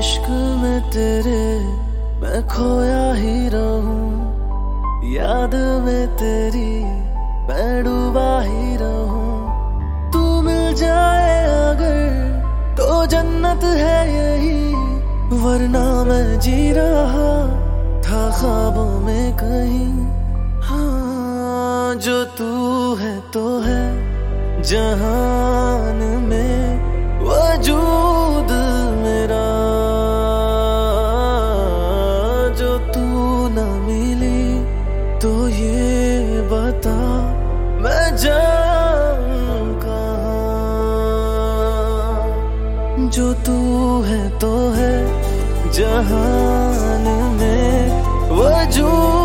इश्क में तेरे मैं खोया ही रहूं, याद में तेरी मैं डूबा ही रहूं। तू मिल जाए अगर तो जन्नत है यही, वरना मैं जी रहा था ख्वाबों में कहीं। हाँ, जो तू है तो है जहान में वजूद मेरा, जो तू न मिली तो ये बता मैं जाऊं कहाँ। जो तू है तो है जहान में वजूद